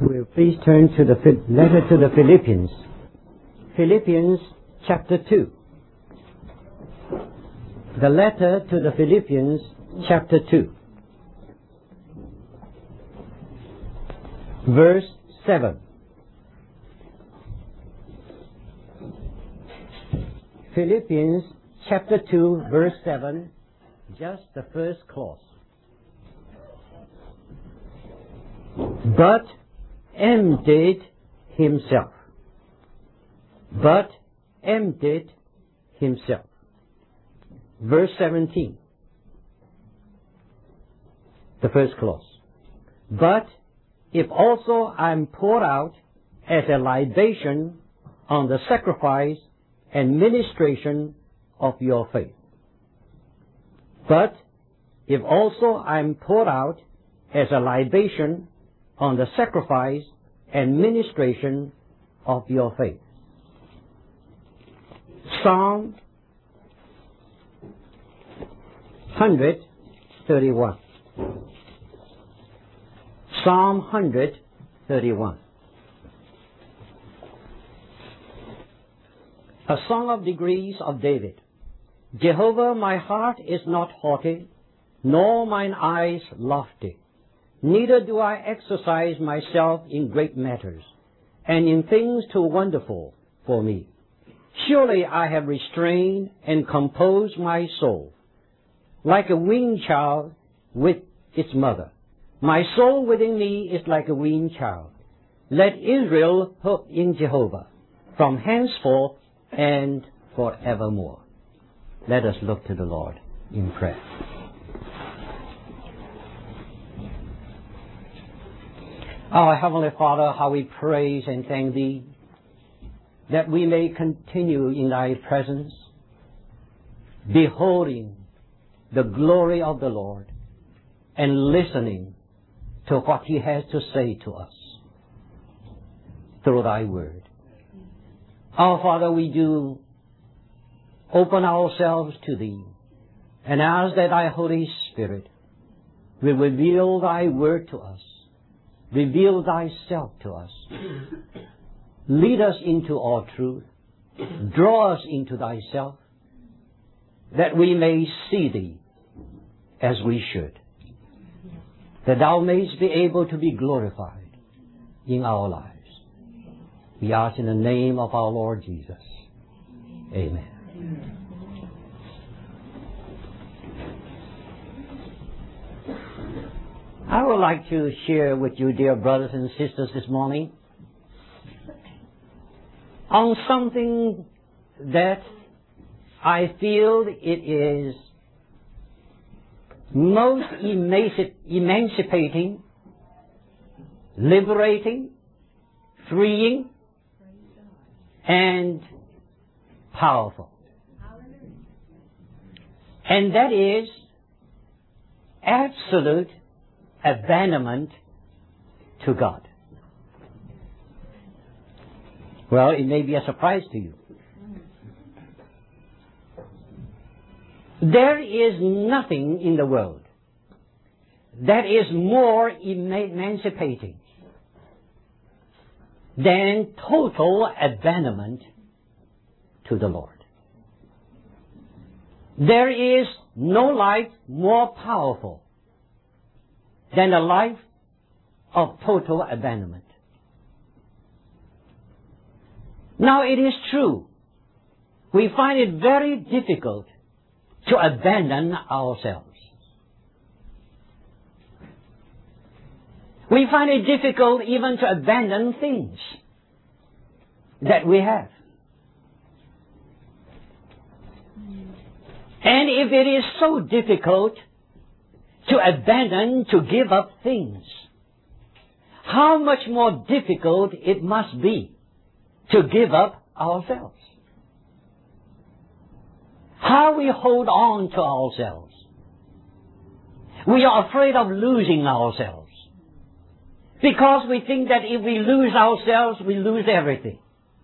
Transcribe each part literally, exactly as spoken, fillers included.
We'll please turn to the letter to the Philippians. Philippians chapter two. The letter to the Philippians chapter two. Verse seven. Philippians chapter two, verse seven, just the first clause. But emptied himself. But emptied himself. Verse seventeen. The first clause. But if also I am poured out as a libation on the sacrifice and ministration of your faith. But if also I am poured out as a libation on the sacrifice and ministration of your faith. Psalm one thirty-one. Psalm one thirty-one. A song of degrees of David. Jehovah, my heart is not haughty, nor mine eyes lofty. Neither do I exercise myself in great matters, and in things too wonderful for me. Surely I have restrained and composed my soul, like a weaned child with its mother. My soul within me is like a weaned child. Let Israel hope in Jehovah, from henceforth and forevermore. Let us look to the Lord in prayer. Our Heavenly Father, how we praise and thank Thee that we may continue in Thy presence, beholding the glory of the Lord and listening to what He has to say to us through Thy Word. Our Father, we do open ourselves to Thee and ask that Thy Holy Spirit will reveal Thy Word to us. Reveal Thyself to us. Lead us into all truth. Draw us into Thyself, that we may see Thee as we should. That Thou mayst be able to be glorified in our lives. We ask in the name of our Lord Jesus. Amen. Amen. I would like to share with you, dear brothers and sisters, this morning on something that I feel it is most emancipating, liberating, freeing, and powerful. And that is absolute abandonment to God. Well, it may be a surprise to you. There is nothing in the world that is more emancipating than total abandonment to the Lord. There is no life more powerful than a life of total abandonment. Now, it is true, we find it very difficult to abandon ourselves. We find it difficult even to abandon things that we have. And if it is so difficult to abandon, to give up things, how much more difficult it must be to give up ourselves. How we hold on to ourselves. We are afraid of losing ourselves, because we think that if we lose ourselves, we lose everything.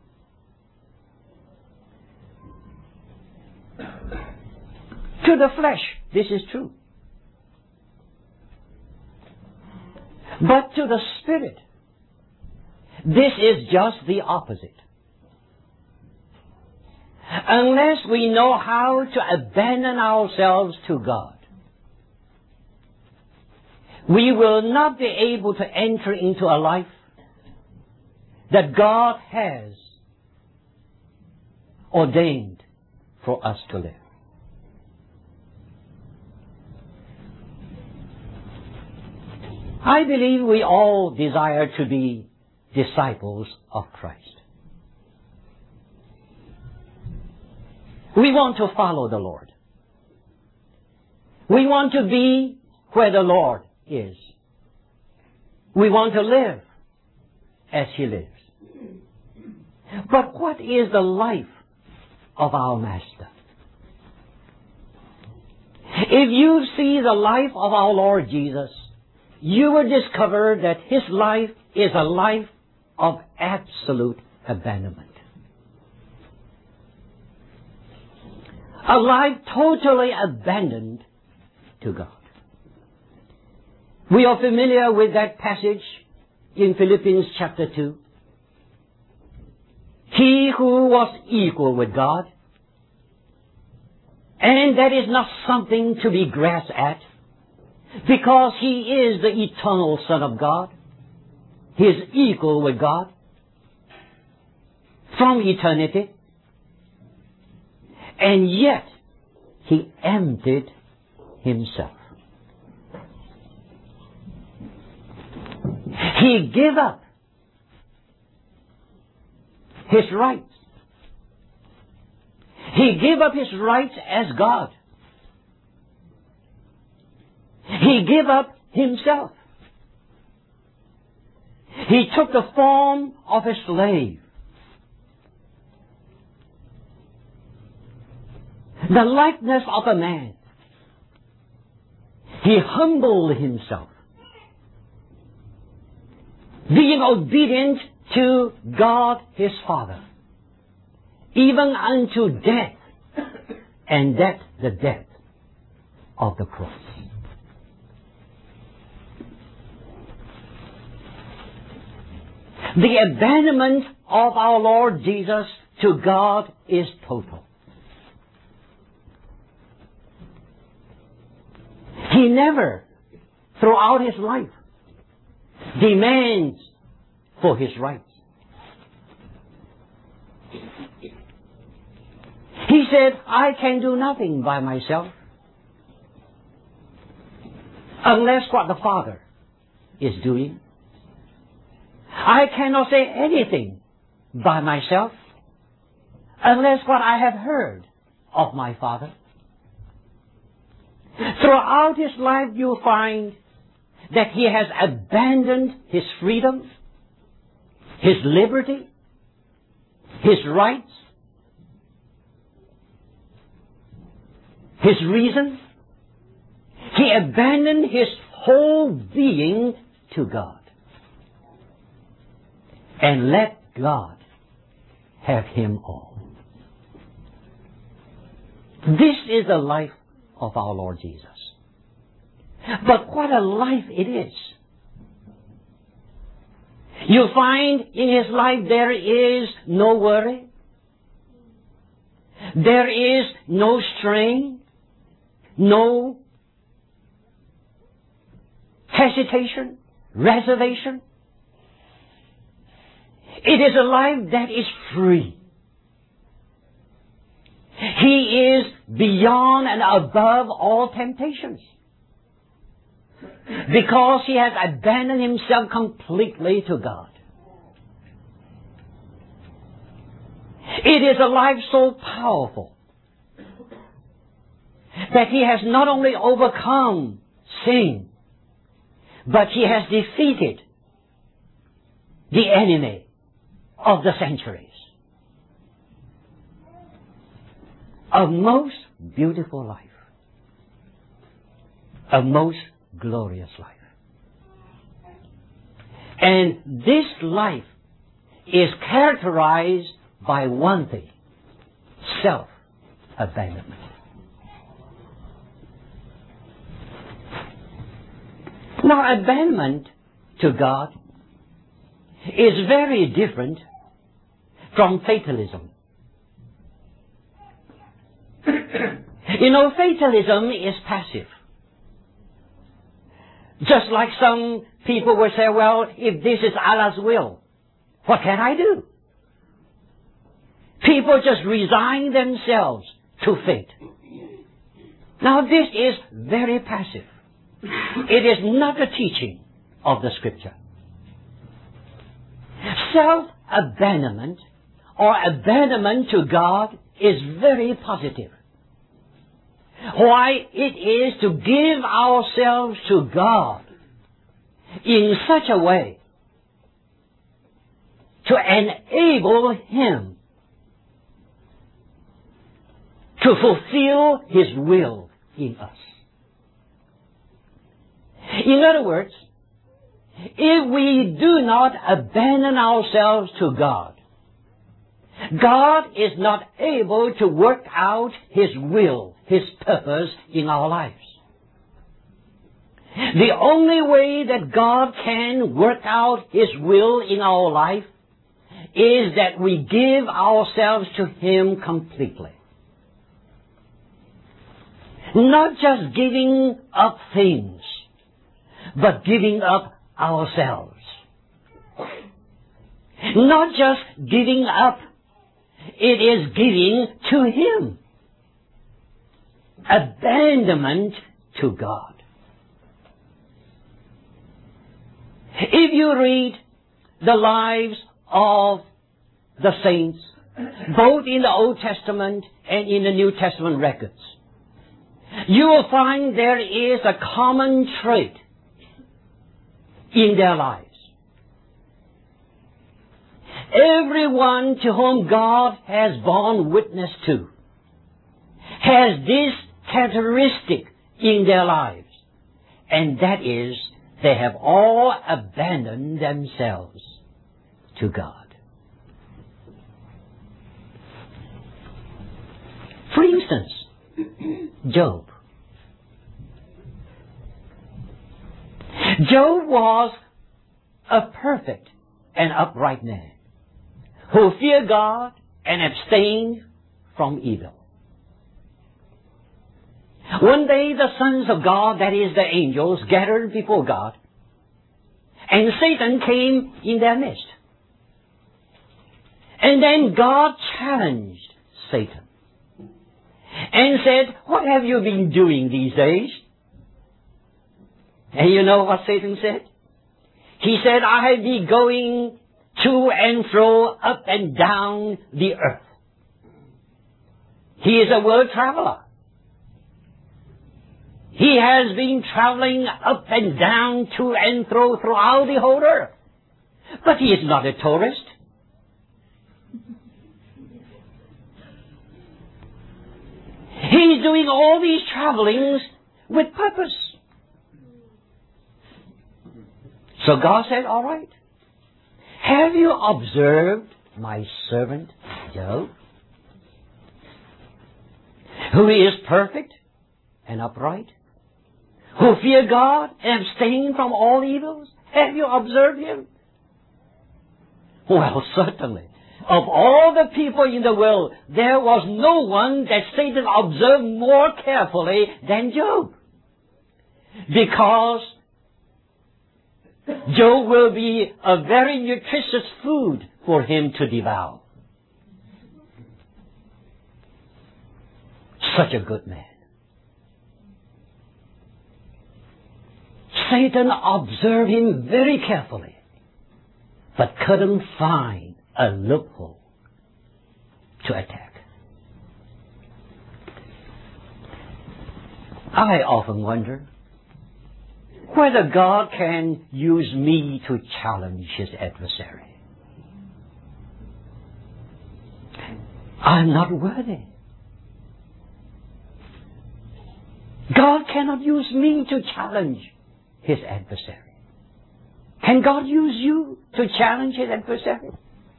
To the flesh, this is true. But to the Spirit, This is just the opposite. Unless we know how to abandon ourselves to God, we will not be able to enter into a life that God has ordained for us to live. I believe we all desire to be disciples of Christ. We want to follow the Lord. We want to be where the Lord is. We want to live as He lives. But what is the life of our Master? If you see the life of our Lord Jesus, you will discover that His life is a life of absolute abandonment. A life totally abandoned to God. We are familiar with that passage in Philippians chapter two. He who was equal with God, and that is not something to be grasped at, because He is the eternal Son of God. He is equal with God from eternity. And yet, He emptied Himself. He gave up His rights. He gave up His rights as God. He gave up Himself. He took the form of a slave. The likeness of a man. He humbled Himself, being obedient to God His Father, even unto death, and that the death of the cross. The abandonment of our Lord Jesus to God is total. He never, throughout His life, demands for His rights. He said, I can do nothing by myself unless what the Father is doing. I cannot say anything by myself unless what I have heard of my Father. Throughout His life you'll find that He has abandoned His freedom, His liberty, His rights, His reason. He abandoned His whole being to God. And let God have Him all. This is the life of our Lord Jesus. But what a life it is. You'll find in His life there is no worry. There is no strain. No hesitation, reservation. It is a life that is free. He is beyond and above all temptations, because He has abandoned Himself completely to God. It is a life so powerful that He has not only overcome sin, but He has defeated the enemy of the centuries. A most beautiful life. A most glorious life. And this life is characterized by one thing: self-abandonment. Now, abandonment to God is very different from fatalism. You know, fatalism is passive. Just like some people will say, well, if this is Allah's will, what can I do? People just resign themselves to fate. Now this is very passive. It is not the teaching of the Scripture. Self-abandonment or abandonment to God is very positive. Why? It is to give ourselves to God in such a way to enable Him to fulfill His will in us. In other words, if we do not abandon ourselves to God, God is not able to work out His will, His purpose in our lives. The only way that God can work out His will in our life is that we give ourselves to Him completely. Not just giving up things, but giving up ourselves. Not just giving up, it is giving to Him. Abandonment to God. If you read the lives of the saints, both in the Old Testament and in the New Testament records, you will find there is a common trait in their lives. Everyone to whom God has borne witness to has this characteristic in their lives, and that is they have all abandoned themselves to God. For instance, Job. Job was a perfect and upright man who feared God and abstained from evil. One day the sons of God, that is the angels, gathered before God, and Satan came in their midst. And then God challenged Satan and said, what have you been doing these days? And you know what Satan said? He said, I have been going to and fro, up and down the earth. He is a world traveler. He has been traveling up and down, to and fro throughout the whole earth. But he is not a tourist. He's doing all these travelings with purpose. So God said, all right. Have you observed my servant Job, who is perfect and upright, who fear God and abstain from all evils? Have you observed him? Well, certainly. Of all the people in the world, there was no one that Satan observed more carefully than Job. Because Job will be a very nutritious food for him to devour. Such a good man. Satan observed him very carefully, but couldn't find a loophole to attack. I often wonder whether God can use me to challenge His adversary. I'm not worthy. God cannot use me to challenge His adversary. Can God use you to challenge His adversary?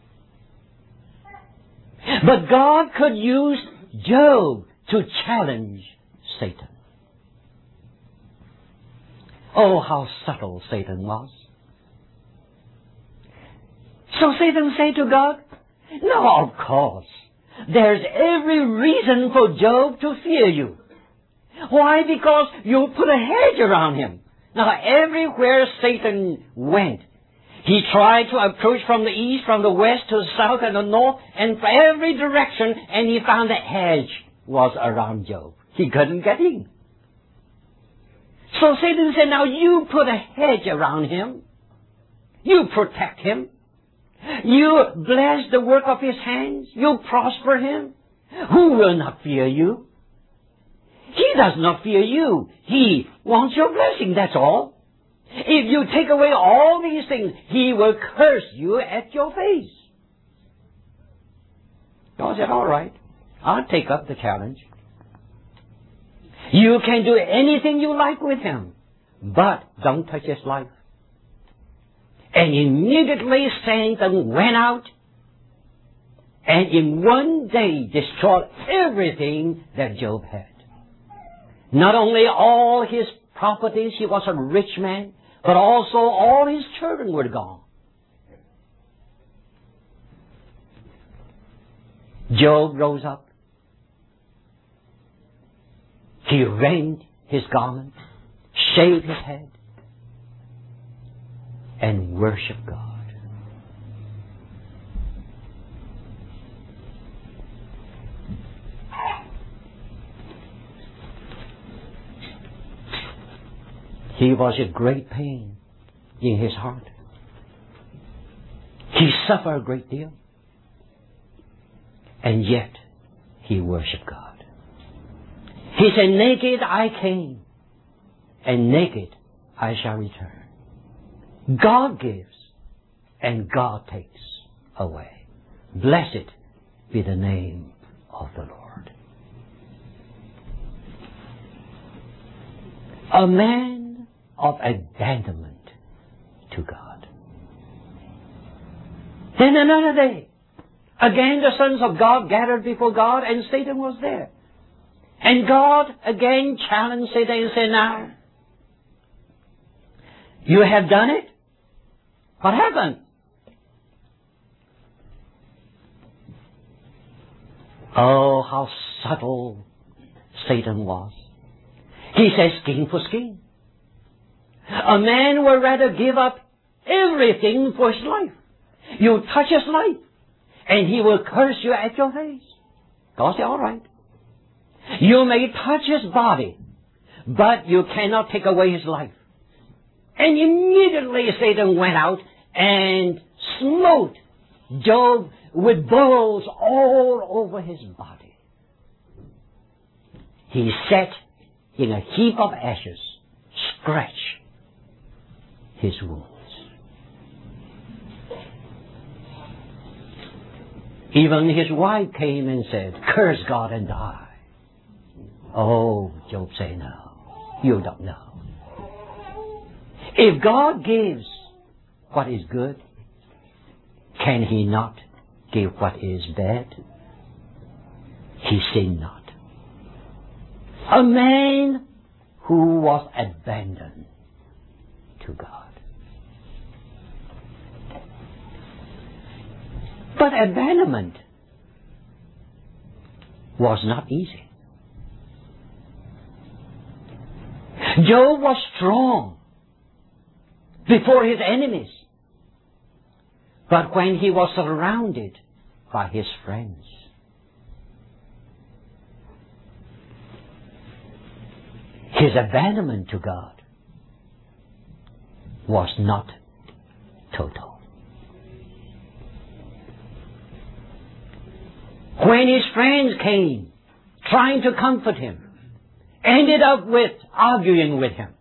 But God could use Job to challenge Satan. Oh, how subtle Satan was. So Satan said to God, no, of course. There's every reason for Job to fear you. Why? Because you put a hedge around him. Now, everywhere Satan went, he tried to approach from the east, from the west to the south and the north, and from every direction, and he found a hedge was around Job. He couldn't get in. So Satan said, now you put a hedge around him. You protect him. You bless the work of his hands. You prosper him. Who will not fear you? He does not fear you. He wants your blessing, that's all. If you take away all these things, he will curse you at your face. God said, all right, I'll take up the challenge. You can do anything you like with him, but don't touch his life. And immediately Satan went out and in one day destroyed everything that Job had. Not only all his properties, he was a rich man, but also all his children were gone. Job rose up. He rent his garment, shaved his head, and worshiped God. He was in great pain in his heart. He suffered a great deal. And yet, he worshiped God. He said, naked I came, and naked I shall return. God gives, and God takes away. Blessed be the name of the Lord. A man of abandonment to God. Then another day, again the sons of God gathered before God, and Satan was there. And God again challenged Satan and said, now, you have done it? What happened? Oh, how subtle Satan was. He says, skin for skin. A man would rather give up everything for his life. You touch his life, and he will curse you at your face. God said, all right. You may touch his body, but you cannot take away his life. And immediately Satan went out and smote Job with boils all over his body. He sat in a heap of ashes, scratched his wounds. Even his wife came and said, curse God and die. Oh, Job said, no, you don't know. If God gives what is good, can he not give what is bad? He sinned not. A man who was abandoned to God. But abandonment was not easy. Job was strong before his enemies. But when he was surrounded by his friends, his abandonment to God was not total. When his friends came, trying to comfort him, ended up with arguing with him.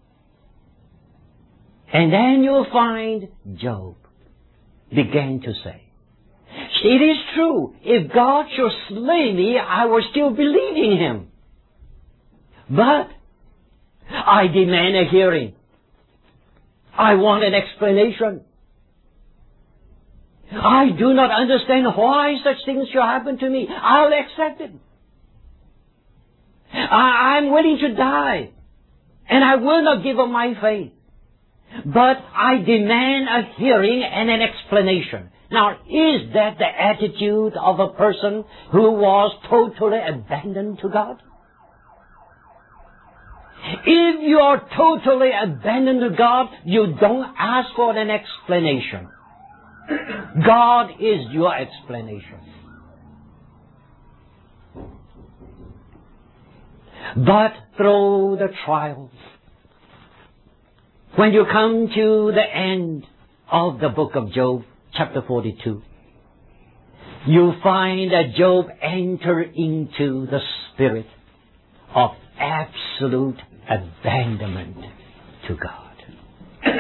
And then you'll find Job began to say, it is true, if God should slay me, I will still believe in him. But I demand a hearing. I want an explanation. I do not understand why such things should happen to me. I'll accept it. I, I'm willing to die. And I will not give up my faith. but I demand a hearing and an explanation. Now, is that the attitude of a person who was totally abandoned to God? If you are totally abandoned to God, you don't ask for an explanation. God is your explanation. But through the trials, when you come to the end of the book of Job, chapter forty-two, you find that Job entered into the spirit of absolute abandonment to God.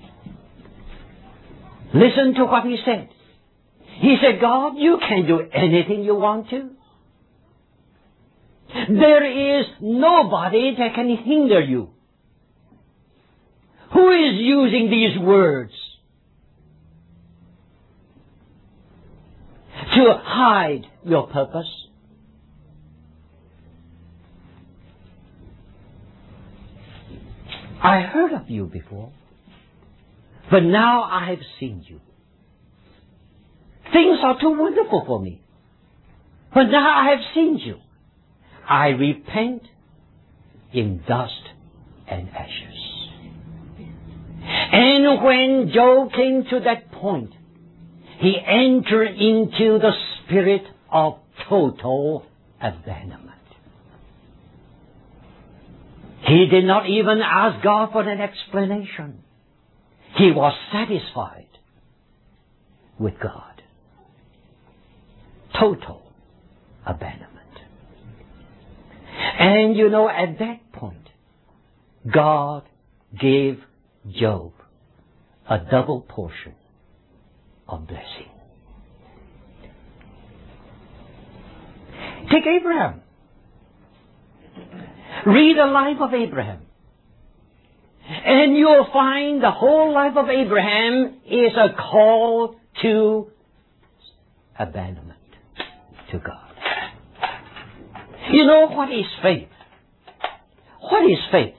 Listen to what he said. He said, God, you can do anything you want to. There is nobody that can hinder you. Who is using these words to hide your purpose? I heard of you before, but now I have seen you. Things are too wonderful for me, but now I have seen you. I repent in dust and ashes. And when Job came to that point, he entered into the spirit of total abandonment. He did not even ask God for an explanation. He was satisfied with God. Total abandonment. And you know, at that point, God gave Job a double portion of blessing. Take Abraham. Read the life of Abraham. And you'll find the whole life of Abraham is a call to abandonment to God. You know, what is faith? What is faith?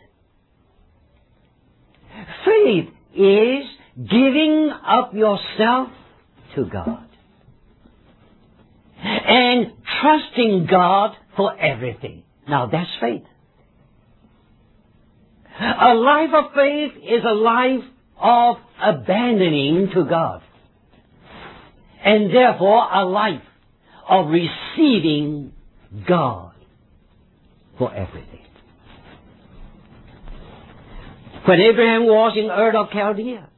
Faith is giving up yourself to God and trusting God for everything. Now that's faith. A life of faith is a life of abandoning to God, and therefore a life of receiving God for everything. When Abraham was in Ur of Chaldea,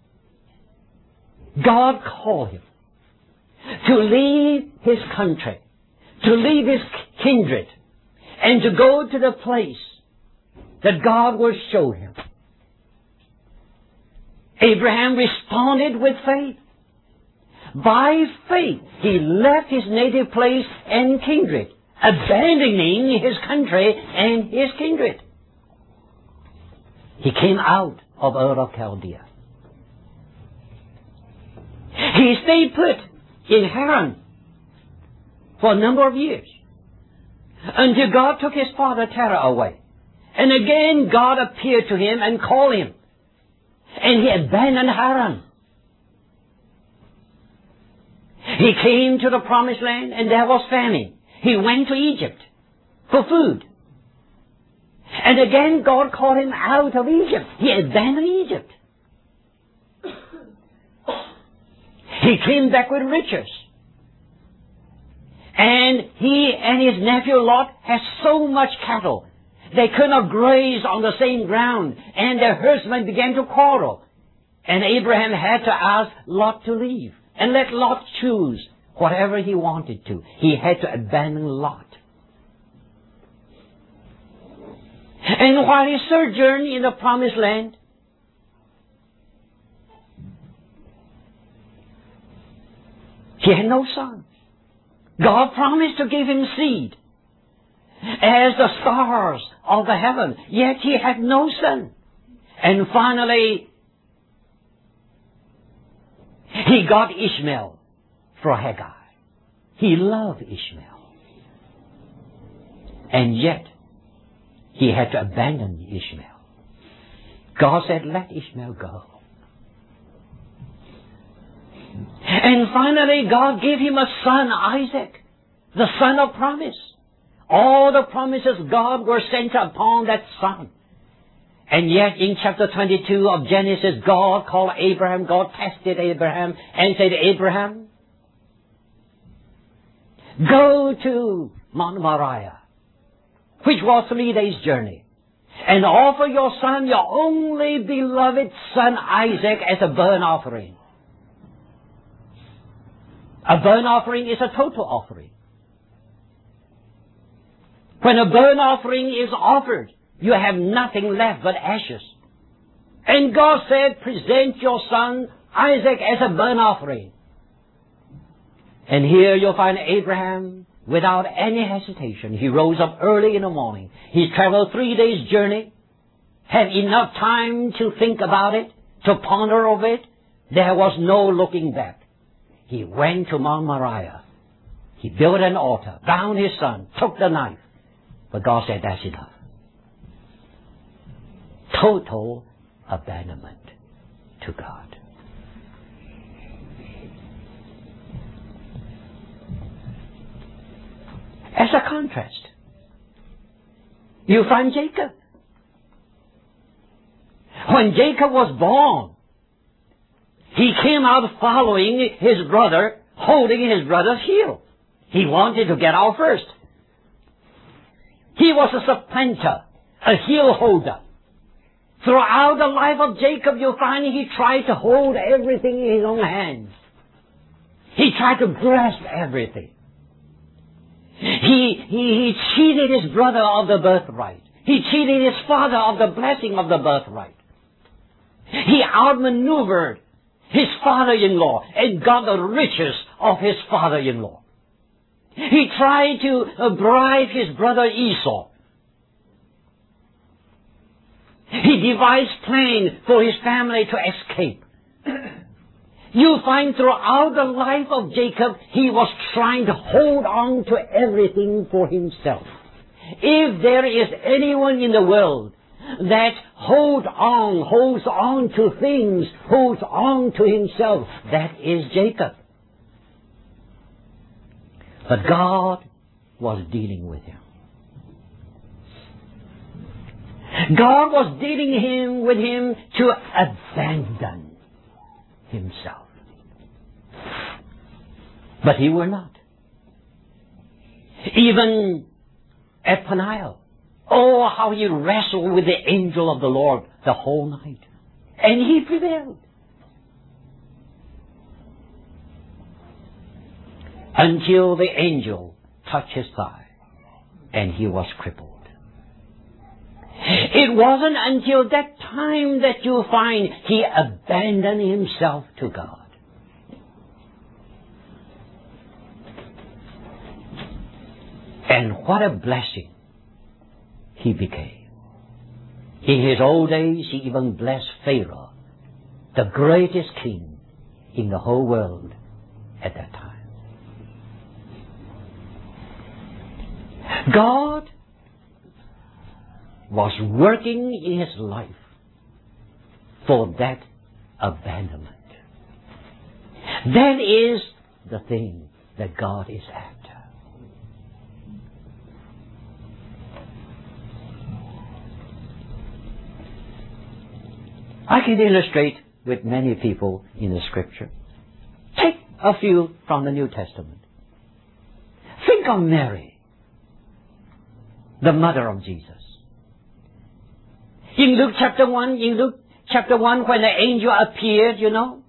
God called him to leave his country, to leave his kindred, and to go to the place that God will show him. Abraham responded with faith. By faith, he left his native place and kindred, abandoning his country and his kindred. He came out of Ur of Chaldea. He stayed put in Haran for a number of years until God took his father Terah away. And again God appeared to him and called him. And he abandoned Haran. He came to the promised land and there was famine. He went to Egypt for food. And again God called him out of Egypt. He abandoned Egypt. He came back with riches. And he and his nephew Lot had so much cattle. They could not graze on the same ground, and their herdsmen began to quarrel. And Abraham had to ask Lot to leave and let Lot choose whatever he wanted to. He had to abandon Lot. And while he sojourned in the promised land, he had no son. God promised to give him seed as the stars of the heaven, yet he had no son. And finally, he got Ishmael from Hagar. He loved Ishmael. And yet, he had to abandon Ishmael. God said, let Ishmael go. And finally, God gave him a son, Isaac, the son of promise. All the promises of God were sent upon that son. And yet in chapter twenty-two of Genesis, God called Abraham, God tested Abraham and said, Abraham, go to Mount Moriah, which was three days' journey, and offer your son, your only beloved son Isaac, as a burnt offering. A burnt offering is a total offering. When a burnt offering is offered, you have nothing left but ashes. And God said, present your son Isaac as a burnt offering. And here you'll find Abraham, without any hesitation, he rose up early in the morning. He traveled three days' journey, had enough time to think about it, to ponder over it. There was no looking back. He went to Mount Moriah. He built an altar, bound his son, took the knife. But God said, that's enough. Total abandonment to God. As a contrast, you find Jacob. When Jacob was born, he came out following his brother, holding his brother's heel. He wanted to get out first. He was a supplanter, a heel holder. Throughout the life of Jacob, you'll find he tried to hold everything in his own hands. He tried to grasp everything. He, he, he cheated his brother of the birthright. He cheated his father of the blessing of the birthright. He outmaneuvered his father-in-law and got the riches of his father-in-law. He tried to uh, bribe his brother Esau. He devised plans for his family to escape. You find throughout the life of Jacob, he was trying to hold on to everything for himself. If there is anyone in the world that holds on, holds on to things, holds on to himself, that is Jacob. But God was dealing with him. God was dealing him with him to abandon himself. But he will not. Even at Peniel, oh, how he wrestled with the angel of the Lord the whole night. And he prevailed. Until the angel touched his thigh and he was crippled. It wasn't until that time that you find he abandoned himself to God. And what a blessing he became. In his old days, he even blessed Pharaoh, the greatest king in the whole world at that time. God was working in his life for that abandonment. That is the thing that God is after. I can illustrate with many people in the Scripture. Take a few from the New Testament. Think of Mary, the mother of Jesus. In Luke chapter one, in Luke chapter one, when the angel appeared, you know.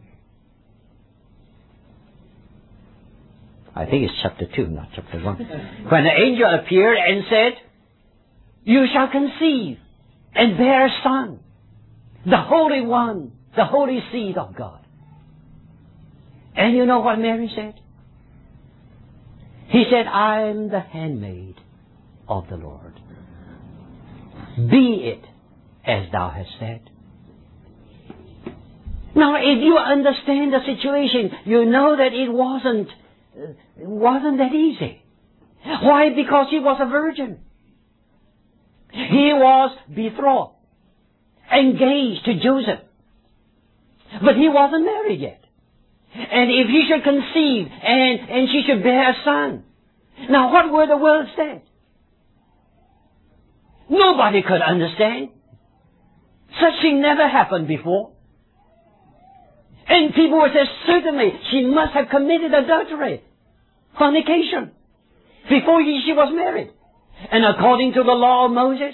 I think it's chapter two, not chapter one. When the angel appeared and said, you shall conceive and bear a son, the Holy One, the Holy Seed of God. And you know what Mary said? He said, I'm the handmaid of the Lord. Be it as thou hast said. Now, if you understand the situation, you know that it wasn't, uh, it wasn't that easy. Why? Because he was a virgin. He was betrothed. engaged to Joseph. But he wasn't married yet. And if he should conceive and, and she should bear a son. Now what were the words said? Nobody could understand. Such thing never happened before. And people would say, certainly she must have committed adultery, fornication, before he, she was married. And according to the law of Moses,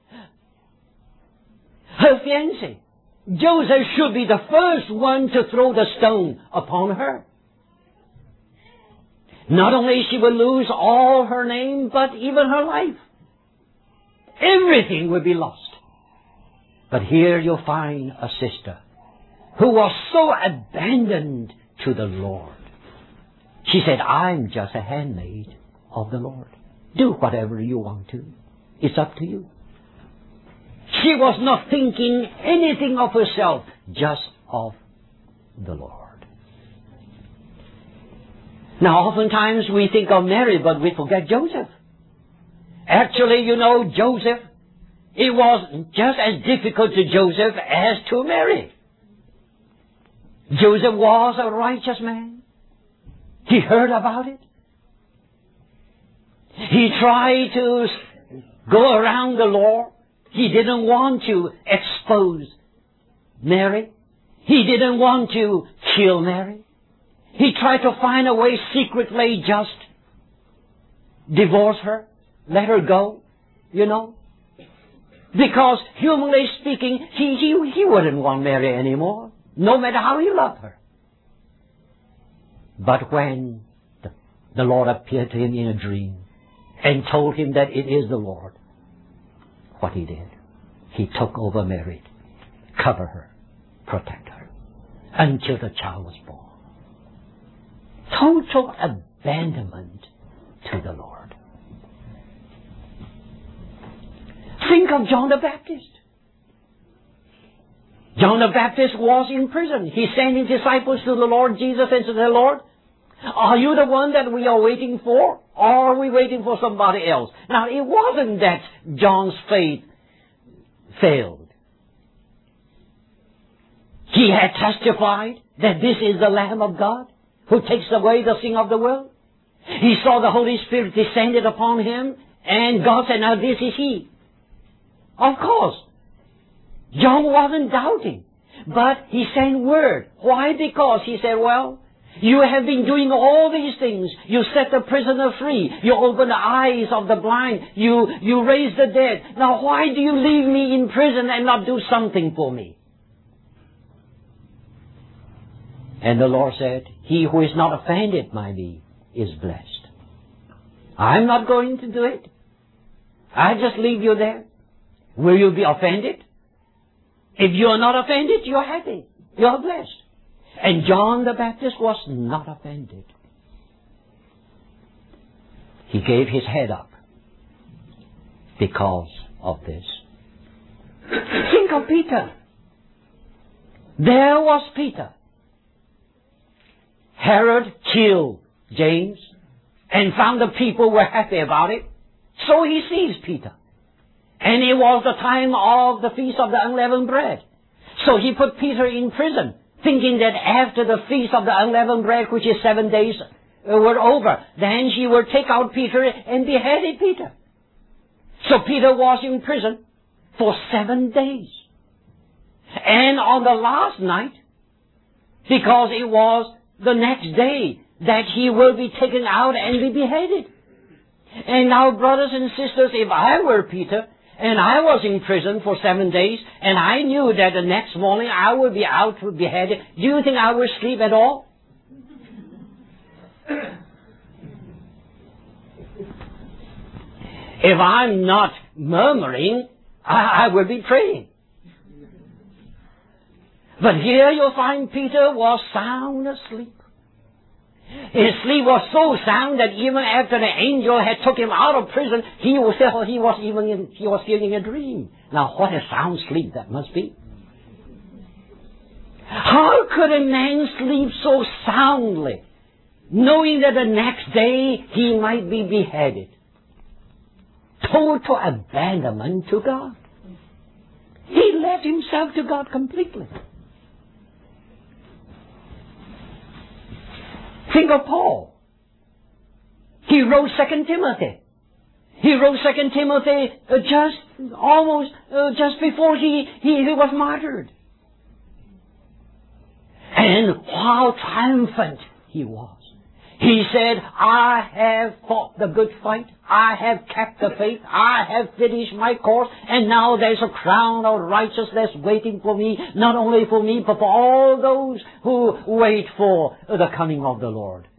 her fiancé, Joseph, should be the first one to throw the stone upon her. Not only she will lose all her name, but even her life. Everything will be lost. But here you'll find a sister who was so abandoned to the Lord. She said, I'm just a handmaid of the Lord. Do whatever you want to. It's up to you. She was not thinking anything of herself, just of the Lord. Now, oftentimes we think of Mary, but we forget Joseph. Actually, you know, Joseph, it was just as difficult to Joseph as to Mary. Joseph was a righteous man. He heard about it. He tried to go around the law. He didn't want to expose Mary. He didn't want to kill Mary. He tried to find a way secretly just divorce her, let her go, you know. Because humanly speaking, he, he, he wouldn't want Mary anymore, no matter how he loved her. But when the, the Lord appeared to him in a dream and told him that it is the Lord, what he did, he took over Mary, cover her, protect her, until the child was born. Total abandonment to the Lord. Think of John the Baptist. John the Baptist was in prison. He sent his disciples to the Lord Jesus and said, Lord, are you the one that we are waiting for? Or are we waiting for somebody else? Now, it wasn't that John's faith failed. He had testified that this is the Lamb of God who takes away the sin of the world. He saw the Holy Spirit descended upon him, and God said, now this is he. Of course, John wasn't doubting, but he sent word. Why? Because he said, well, you have been doing all these things. You set the prisoner free. You open the eyes of the blind. You, you raise the dead. Now why do you leave me in prison and not do something for me? And the Lord said, he who is not offended by me is blessed. I'm not going to do it. I just leave you there. Will you be offended? If you are not offended, you're happy. You're blessed. And John the Baptist was not offended. He gave his head up because of this. Think of Peter. There was Peter. Herod killed James and found the people were happy about it. So he seized Peter. And it was the time of the Feast of the Unleavened Bread. So he put Peter in prison, thinking that after the Feast of the Unleavened Bread, which is seven days, uh, were over, then he would take out Peter and beheaded Peter. So Peter was in prison for seven days. And on the last night, because it was the next day that he will be taken out and be beheaded. And now, brothers and sisters, if I were Peter, and I was in prison for seven days, and I knew that the next morning I would be out to be beheaded, do you think I would sleep at all? If I'm not murmuring, I, I will be praying. But here you'll find Peter was sound asleep. His sleep was so sound that even after the angel had took him out of prison, he was still, he was even in, he was still in a dream. Now, what a sound sleep that must be! How could a man sleep so soundly, knowing that the next day he might be beheaded? Total abandonment to God. He left himself to God completely. Think of Paul. He wrote Second Timothy. He wrote Second Timothy uh, just almost uh, just before he, he, he was martyred. And how triumphant he was. He said, I have fought the good fight. I have kept the faith. I have finished my course. And now there's a crown of righteousness waiting for me. Not only for me, but for all those who wait for the coming of the Lord.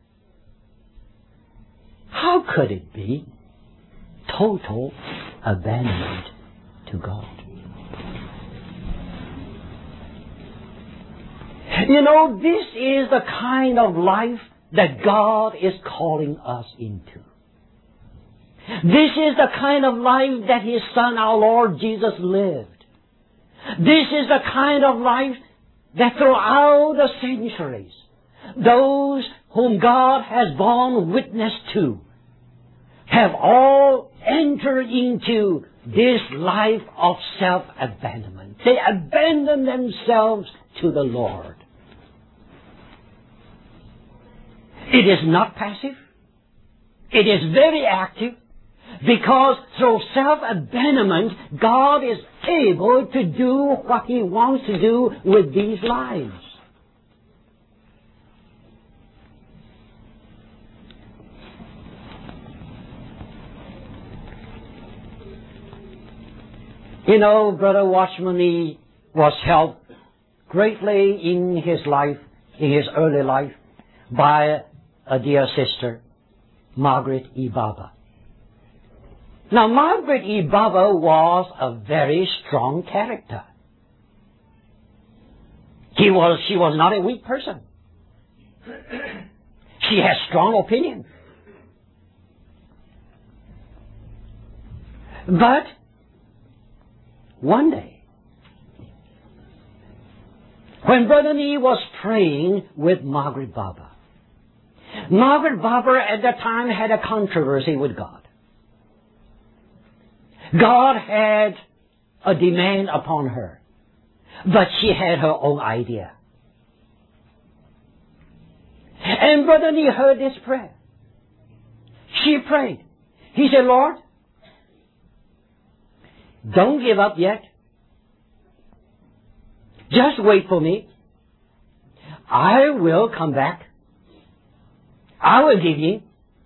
How could it be total abandonment to God? You know, this is the kind of life that God is calling us into. This is the kind of life that His Son, our Lord Jesus, lived. This is the kind of life that throughout the centuries, those whom God has borne witness to have all entered into this life of self-abandonment. They abandon themselves to the Lord. It is not passive. It is very active, because through self-abandonment, God is able to do what He wants to do with these lives. You know, Brother Watchman Nee was helped greatly in his life, in his early life, by a dear sister, Margaret E. Barber. Now, Margaret E. Barber was a very strong character. He was, she was not a weak person. She had strong opinion. But one day, when Brother Nee was praying with Margaret Barber, Margaret Barber at that time had a controversy with God. God had a demand upon her, but she had her own idea. And Brother Nee heard this prayer. She prayed. He said, Lord, don't give up yet. Just wait for me. I will come back. I will give you.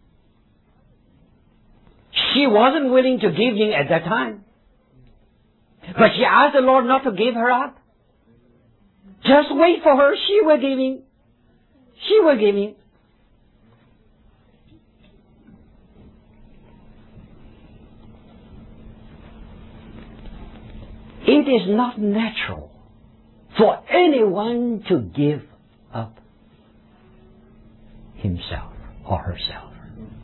She wasn't willing to give you at that time. But she asked the Lord not to give her up. Just wait for her. She will give you. She will give you. It is not natural for anyone to give up himself or herself.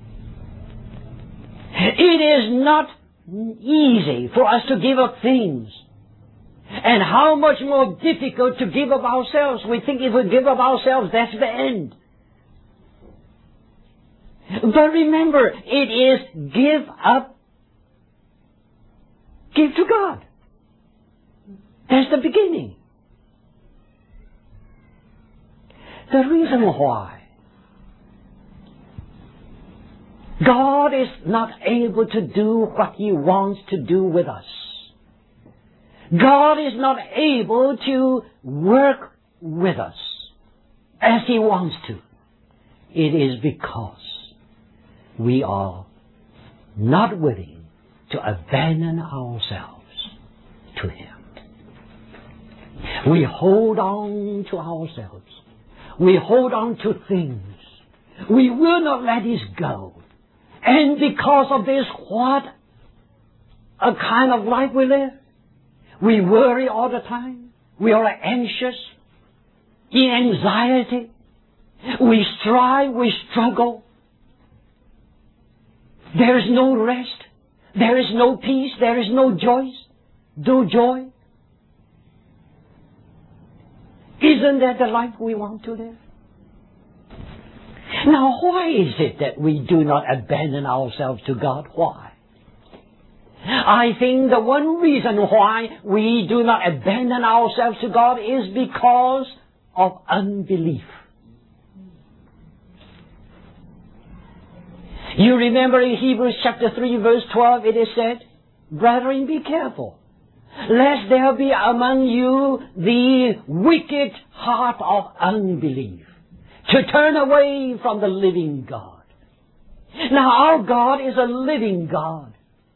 It is not easy for us to give up things. And how much more difficult to give up ourselves. We think if we give up ourselves, that's the end. But remember, it is give up, give to God. That's the beginning. The reason why God is not able to do what He wants to do with us. God is not able to work with us as He wants to. It is because we are not willing to abandon ourselves to Him. We hold on to ourselves. We hold on to things. We will not let this go. And because of this, what a kind of life we live. We worry all the time. We are anxious, in anxiety. We strive, we struggle. There is no rest. There is no peace. There is no joy. No joy. Isn't that the life we want to live? Now, why is it that we do not abandon ourselves to God? Why? I think the one reason why we do not abandon ourselves to God is because of unbelief. You remember in Hebrews chapter three verse twelve it is said, "Brethren, be careful, lest there be among you the wicked heart of unbelief, to turn away from the living God." Now our God is a living God.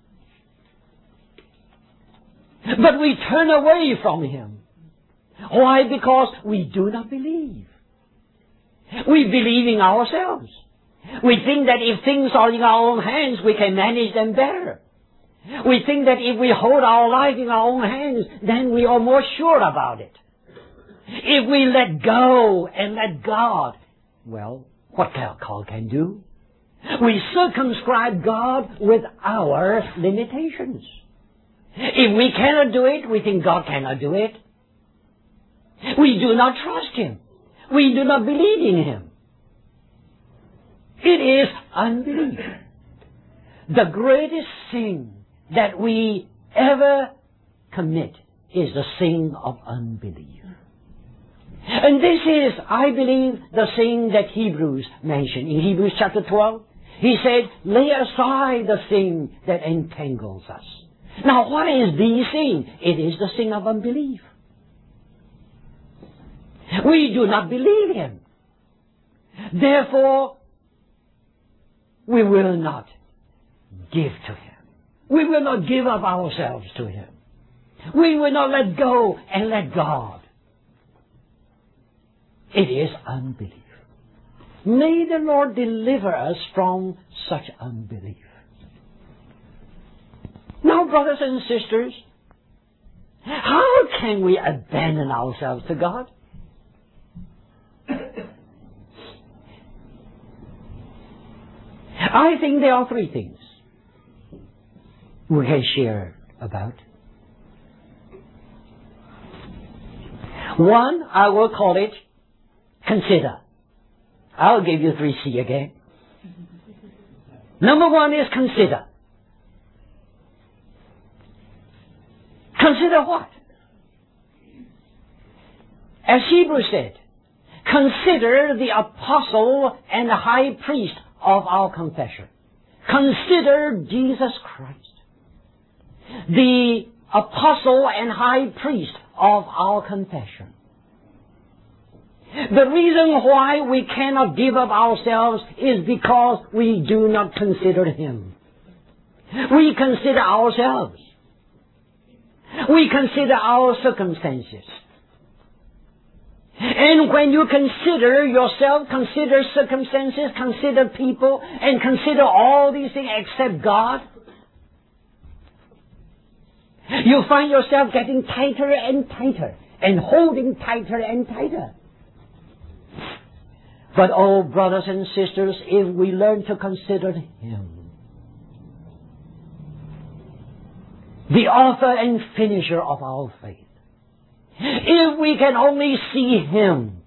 But we turn away from Him. Why? Because we do not believe. We believe in ourselves. We think that if things are in our own hands, we can manage them better. We think that if we hold our life in our own hands, then we are more sure about it. If we let go and let God, well, what God can do? We circumscribe God with our limitations. If we cannot do it, we think God cannot do it. We do not trust Him. We do not believe in Him. It is unbelief. The greatest sin that we ever commit is the sin of unbelief. And this is, I believe, the sin that Hebrews mentioned. In Hebrews chapter twelve, he said, "Lay aside the sin that entangles us." Now, what is the sin? It is the sin of unbelief. We do not believe Him. Therefore, we will not give to Him. We will not give up ourselves to Him. We will not let go and let God. It is unbelief. May the Lord deliver us from such unbelief. Now, brothers and sisters, how can we abandon ourselves to God? I think there are three things we can share about. One, I will call it consider. I'll give you three C again. Number one is consider. Consider what? As Hebrews said, consider the apostle and the high priest of our confession. Consider Jesus Christ, the apostle and high priest of our confession. The reason why we cannot give up ourselves is because we do not consider Him. We consider ourselves. We consider our circumstances. And when you consider yourself, consider circumstances, consider people, and consider all these things except God, you find yourself getting tighter and tighter, and holding tighter and tighter. But oh, brothers and sisters, if we learn to consider Him, the author and finisher of our faith, if we can only see Him,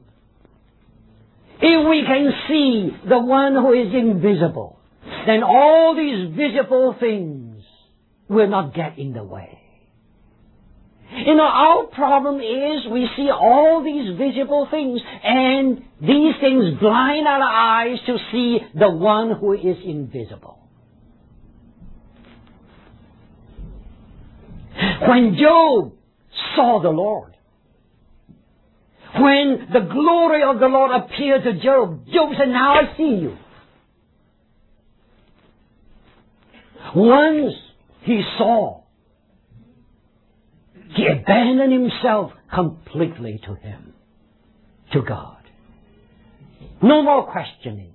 if we can see the one who is invisible, then all these visible things will not get in the way. You know, our problem is we see all these visible things, and these things blind our eyes to see the one who is invisible. When Job saw the Lord, when the glory of the Lord appeared to Job, Job said, "Now I see you." Once he saw, he abandoned himself completely to Him, to God. No more questioning.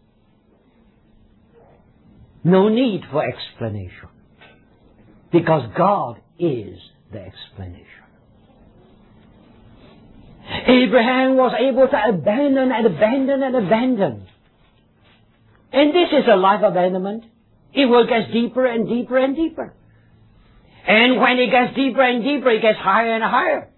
No need for explanation. Because God is the explanation. Abraham was able to abandon and abandon and abandon. And this is a life abandonment. It will get deeper and deeper and deeper. And when it gets deeper and deeper, it gets higher and higher.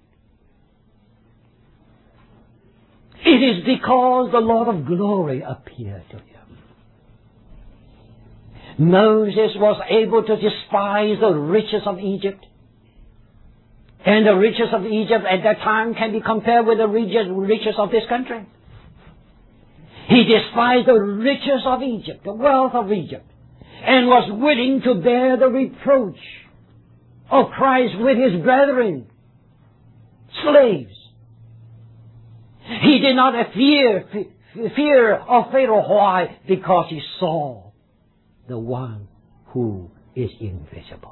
It is because the Lord of glory appeared to him. Moses was able to despise the riches of Egypt. And the riches of Egypt at that time can be compared with the riches, riches of this country. He despised the riches of Egypt, the wealth of Egypt, and was willing to bear the reproach of Christ with his brethren, slaves. He did not fear, fear of Pharaoh. Why? Because he saw the one who is invisible.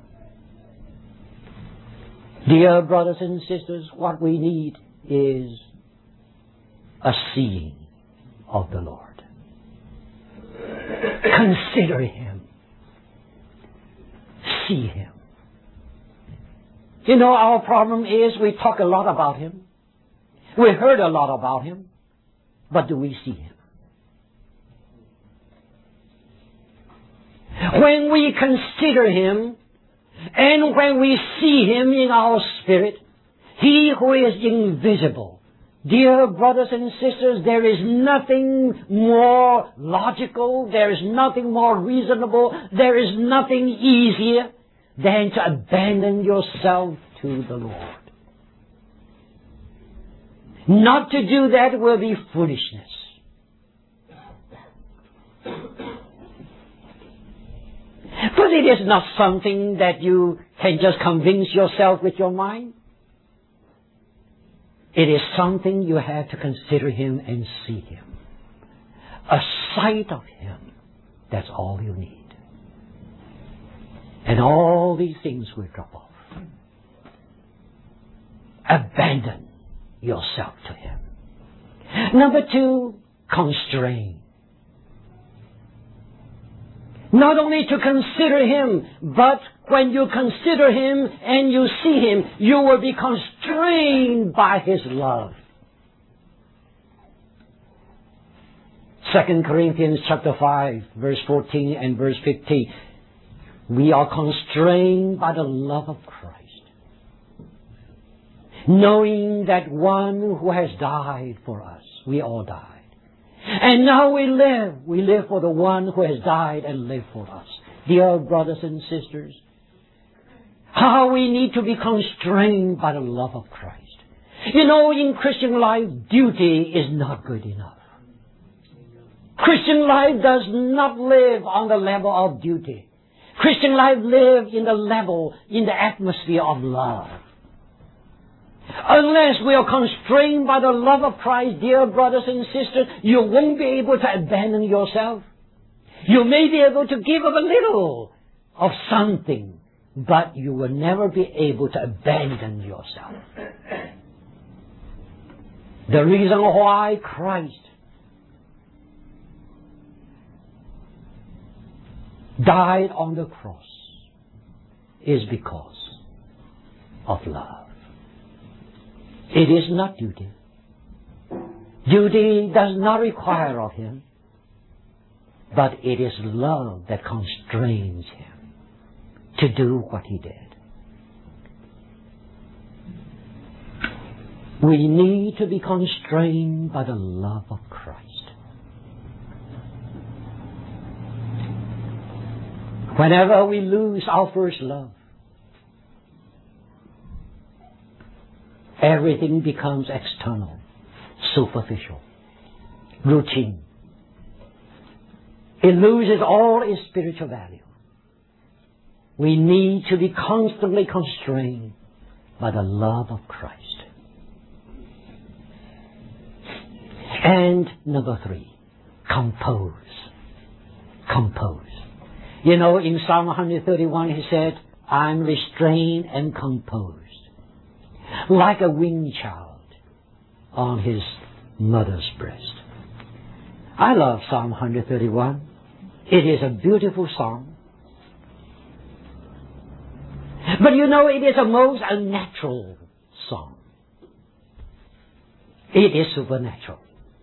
Dear brothers and sisters, what we need is a seeing of the Lord. Consider Him. See Him. You know, our problem is we talk a lot about Him. We heard a lot about Him. But do we see Him? When we consider Him, and when we see Him in our spirit, He who is invisible, dear brothers and sisters, there is nothing more logical, there is nothing more reasonable, there is nothing easier than to abandon yourself to the Lord. Not to do that will be foolishness. But it is not something that you can just convince yourself with your mind. It is something you have to consider Him and see Him. A sight of Him. That's all you need. And all these things will drop off. Abandon yourself to Him. Number two, constrain. Not only to consider Him, but when you consider Him and you see Him, you will be constrained by His love. Second Corinthians chapter five, verse fourteen and verse fifteen. We are constrained by the love of Christ, knowing that one who has died for us, we all died. And now we live. We live for the one who has died and lived for us. Dear brothers and sisters, how we need to be constrained by the love of Christ. You know, in Christian life, duty is not good enough. Christian life does not live on the level of duty. Christian life lives in the level, in the atmosphere of love. Unless we are constrained by the love of Christ, dear brothers and sisters, you won't be able to abandon yourself. You may be able to give up a little of something, but you will never be able to abandon yourself. The reason why Christ died on the cross is because of love. It is not duty. Duty does not require of Him, but it is love that constrains Him to do what He did. We need to be constrained by the love of Christ. Whenever we lose our first love, everything becomes external, superficial, routine. It loses all its spiritual value. We need to be constantly constrained by the love of Christ. And number three, compose. Compose. You know, in Psalm one thirty-one, he said, I'm restrained and composed, like a weaned child on his mother's breast. I love Psalm one thirty-one. It is a beautiful song. But you know, it is a most unnatural song. It is supernatural.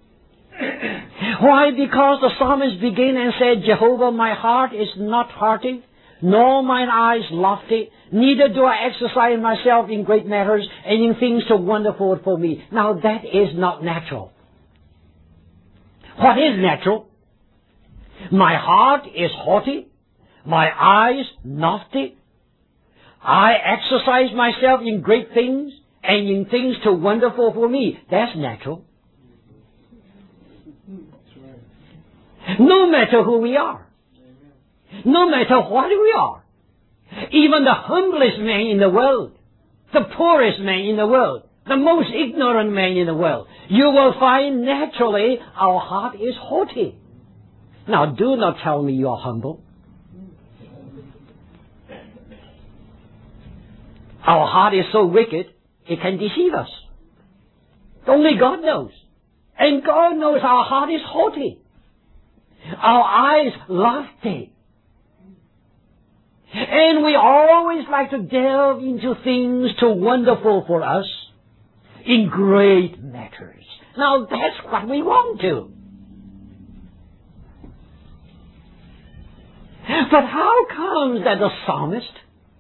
Why? Because the psalmist began and said, Jehovah, my heart is not haughty, nor mine eyes lofty, neither do I exercise myself in great matters and in things so wonderful for me. Now that is not natural. What is natural? My heart is haughty, My eyes lofty. I exercise myself in great things and in things too wonderful for me. That's natural. No matter who we are. No matter what we are. Even the humblest man in the world, the poorest man in the world, the most ignorant man in the world, you will find naturally our heart is haughty. Now, do not tell me you are humble. Our heart is so wicked, it can deceive us. Only God knows. And God knows our heart is haughty. Our eyes lofty. And we always like to delve into things too wonderful for us in great matters. Now that's what we want to. But how comes that the psalmist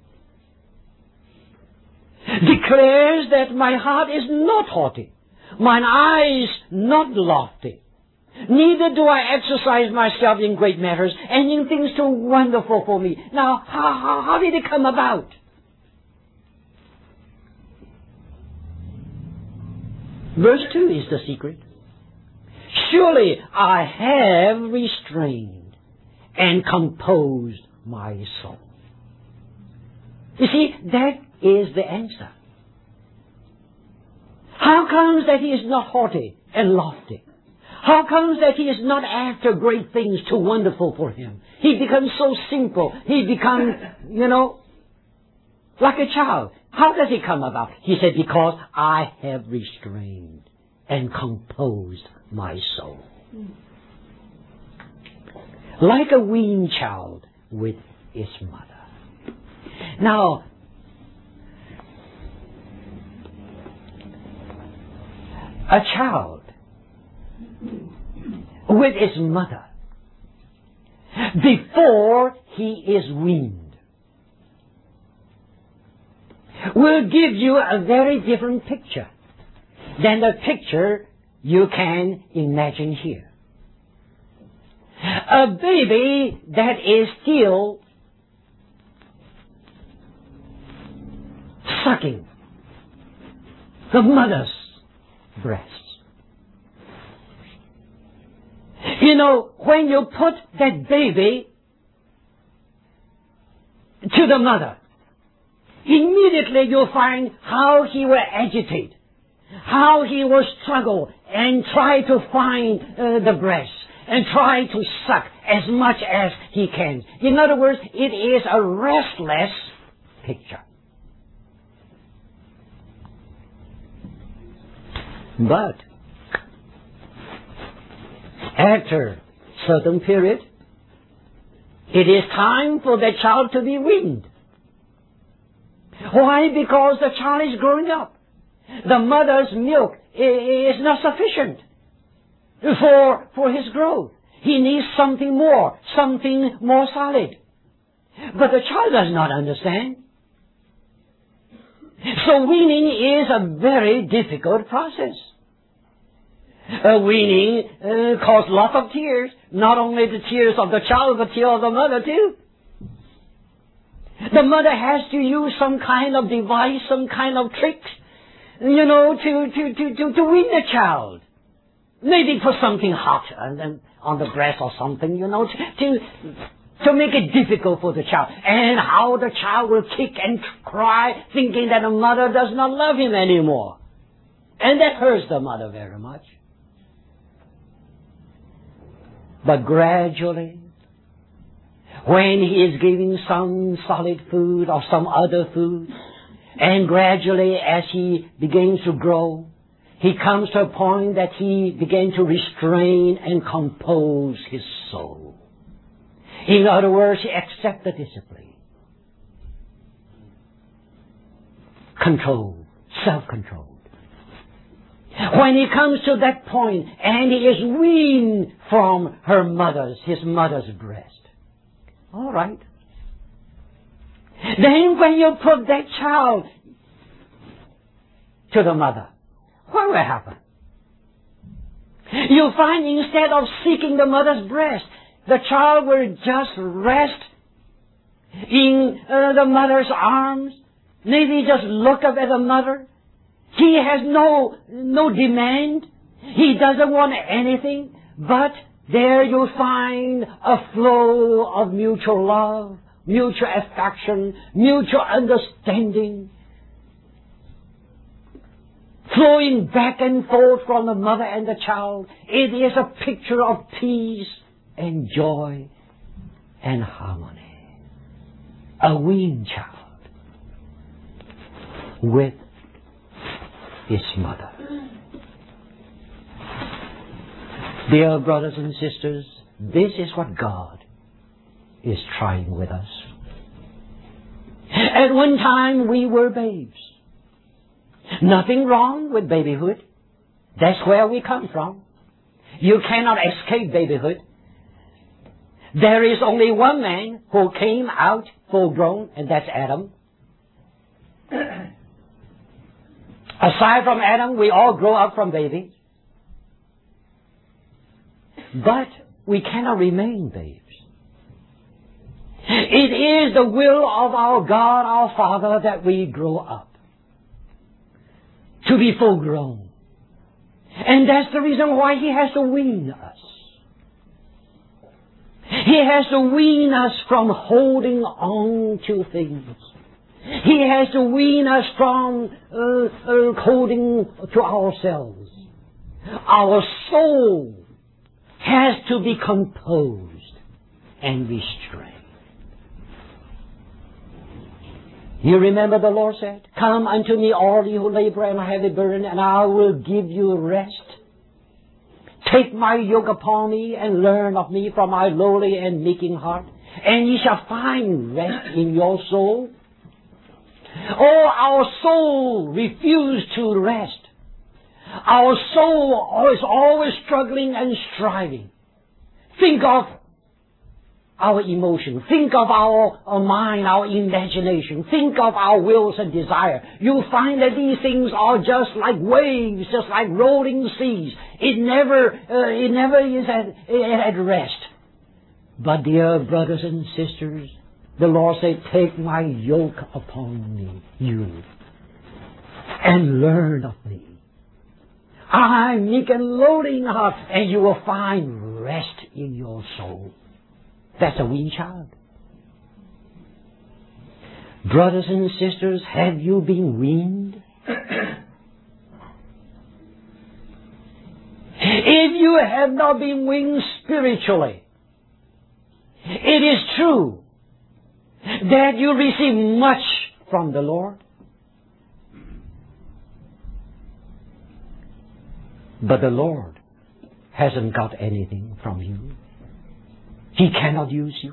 declares that my heart is not haughty, mine eyes not lofty, neither do I exercise myself in great matters and in things too wonderful for me? Now, how, how, how did it come about? Verse two is the secret. Surely I have restrained and composed my soul. You see, that is the answer. How comes that he is not haughty and lofty? How comes that he is not after great things too wonderful for him? He becomes so simple. He becomes, you know, like a child. How does it come about? He said, because I have restrained and composed my soul. Like a weaned child with its mother. Now, a child with his mother before he is weaned will give you a very different picture than the picture you can imagine here. A baby that is still sucking the mother's breast. You know, when you put that baby to the mother, immediately you'll find how he will agitate, how he will struggle and try to find uh, the breast and try to suck as much as he can. In other words, it is a restless picture. But after a certain period, it is time for the child to be weaned. Why? Because the child is growing up. The mother's milk is not sufficient for, for his growth. He needs something more, something more solid. But the child does not understand. So weaning is a very difficult process. Uh, weaning uh, causes lots of tears. Not only the tears of the child, but tears of the mother too. The mother has to use some kind of device, some kind of trick, you know, to, to, to, to, to wean the child. Maybe put something hot on, on the breast or something, you know, to, to, to make it difficult for the child. And how the child will kick and cry, thinking that the mother does not love him anymore. And that hurts the mother very much. But gradually, when he is giving some solid food or some other food, and gradually as he begins to grow, he comes to a point that he begins to restrain and compose his soul. In other words, he accepts the discipline. Control, self-control. When he comes to that point and he is weaned from her mother's, his mother's breast. All right. Then when you put that child to the mother, what will happen? You'll find instead of seeking the mother's breast, the child will just rest in uh, the mother's arms. Maybe just look up at the mother. He has no, no demand. He doesn't want anything, but there you'll find a flow of mutual love, mutual affection, mutual understanding, flowing back and forth from the mother and the child. It is a picture of peace and joy and harmony. A weaned child with his mother. Dear brothers and sisters, this is what God is trying with us. At one time we were babes. Nothing wrong with babyhood. That's where we come from. You cannot escape babyhood. There is only one man who came out full grown, and that's Adam. Aside from Adam, we all grow up from babies. But we cannot remain babes. It is the will of our God, our Father, that we grow up to be full grown. And that's the reason why He has to wean us. He has to wean us from holding on to things. He has to wean us from uh, uh, holding to ourselves. Our soul has to be composed and restrained. You remember the Lord said, "Come unto me, all you who labor and are heavy burden, and I will give you rest. Take my yoke upon me and learn of me, from my lowly and meek in heart, and ye shall find rest in your soul." Oh, our soul refused to rest. Our soul is always struggling and striving. Think of our emotion. Think of our, our mind, our imagination. Think of our wills and desire. You'll find that these things are just like waves, just like rolling seas. It never, uh, it never is at, at rest. But dear brothers and sisters, the Lord said, "Take my yoke upon me, you, and learn of me. I'm meek and lowly in heart, and you will find rest in your soul." That's a weaned child. Brothers and sisters, have you been weaned? If you have not been weaned spiritually, it is true that you receive much from the Lord. But the Lord hasn't got anything from you. He cannot use you.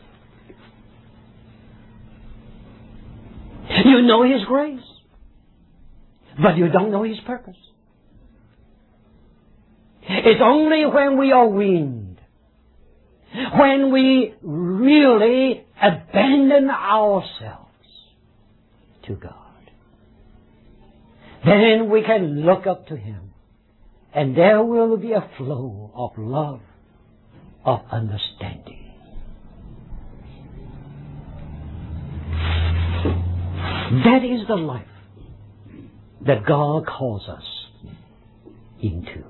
You know His grace, but you don't know His purpose. It's only when we are weaned, when we really abandon ourselves to God, then we can look up to Him, and there will be a flow of love, of understanding. That is the life that God calls us into.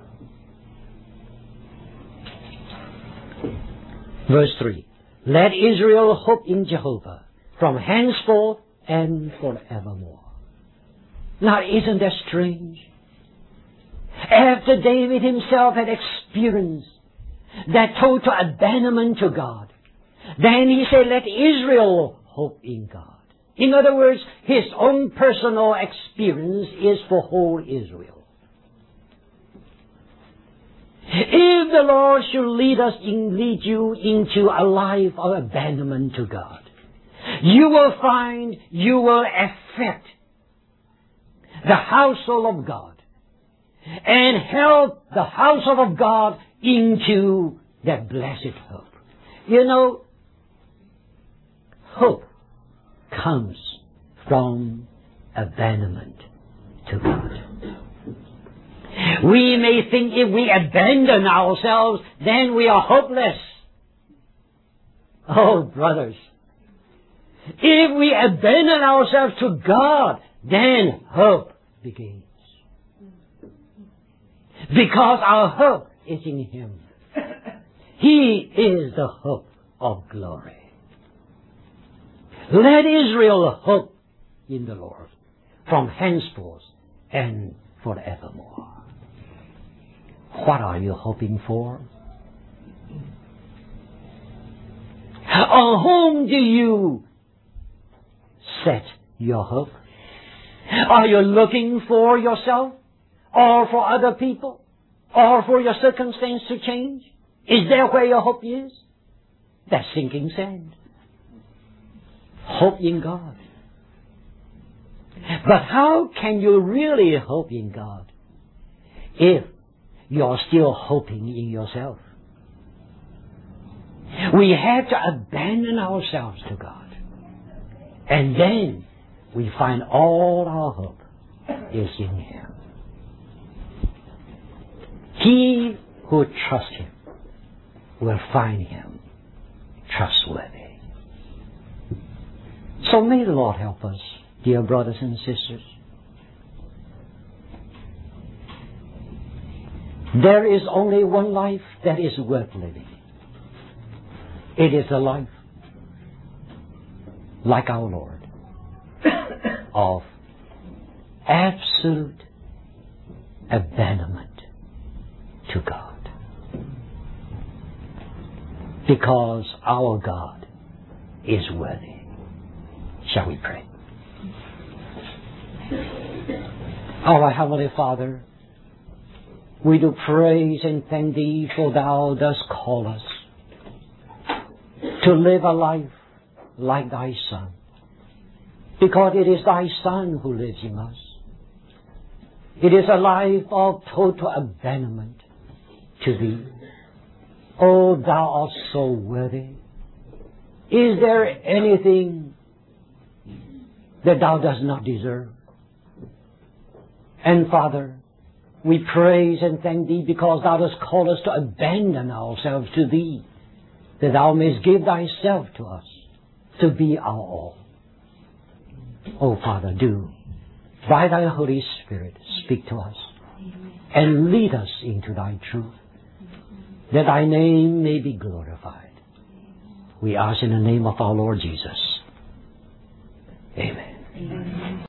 Verse three. "Let Israel hope in Jehovah from henceforth and forevermore." Now, isn't that strange? After David himself had experienced that total abandonment to God, then he said, "Let Israel hope in God." In other words, his own personal experience is for whole Israel. If the Lord should lead us in, lead you into a life of abandonment to God, you will find you will affect the household of God and help the household of God into that blessed hope. You know, hope comes from abandonment to God. We may think if we abandon ourselves, then we are hopeless. Oh, brothers, If we abandon ourselves to God, then hope begins. Because our hope is in Him. He is the hope of glory. Let Israel hope in the Lord from henceforth and forevermore. What are you hoping for? On whom do you set your hope? Are you looking for yourself, or for other people, or for your circumstance to change? Is that where your hope is? That's sinking sand. Hope in God. But how can you really hope in God if you're still hoping in yourself? We have to abandon ourselves to God. And then we find all our hope is in Him. He who trusts Him will find Him trustworthy. So may the Lord help us, dear brothers and sisters. There is only one life that is worth living. It is a life like our Lord, of absolute abandonment to God. Because our God is worthy. Shall we pray? Our Heavenly Father, we do praise and thank Thee, for Thou dost call us to live a life like Thy Son, because it is Thy Son who lives in us. It is a life of total abandonment to Thee. Oh, Thou art so worthy. Is there anything that Thou dost not deserve? And Father, we praise and thank Thee because Thou dost call us to abandon ourselves to Thee, that Thou mayst give Thyself to us to be our all. Oh Father, do, by Thy Holy Spirit, speak to us and lead us into Thy truth, that Thy name may be glorified. We ask in the name of our Lord Jesus. Amen. Amen.